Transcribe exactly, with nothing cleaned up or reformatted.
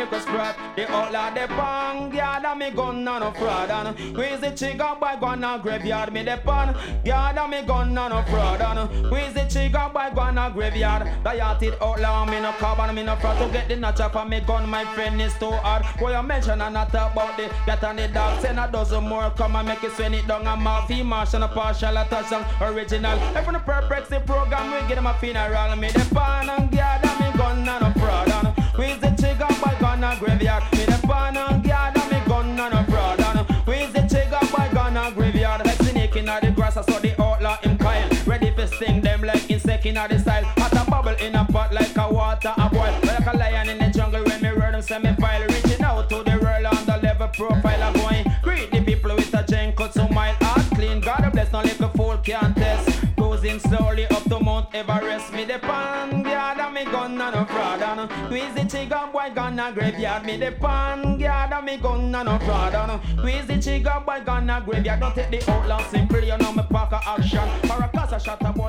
liquor spread. The outlaw the pang, yard and me gun and no fraud. And squeeze the trigger by gun and graveyard. Me the pan, yard and me gun and no fraud. And squeeze the trigger by gun and graveyard. The yachted outlaw, me no carbon, me no fraud. To get the notch for me gun, my friend is too hard. What you mention and not about the get on the dog. Send a dozen more, come and make it swing it down. And Murphy Marshall, a partial, a touch song, original. Every perfect the program, we get them a funeral. Me the pan and yard and me gun and no fraud. And squeeze the trigger by gun and graveyard. Me the pan and yard and me gun and no fraud. And squeeze the trigger by gun and graveyard. Like snake in the grass, I saw the outlaw him Kyle. Ready for sting them like insect in the style. Hot a bubble in a pot like a water a boil. Like a lion in the jungle when me run them semi-file. Reaching out to the world on the level profile of going. Greet the people with a chain cut so mild. Heart clean, God bless, no little fool can't test. Cruising slowly up to Mount Everest. Me the pan, yard and me gun and no fraud. And squeeze the trigger boy gun and graveyard. Me the pan, yard and me gun and no fraud. And squeeze the trigger boy gun and graveyard. Don't take the outlaw simple, you know me pack a action. For a cause a shot a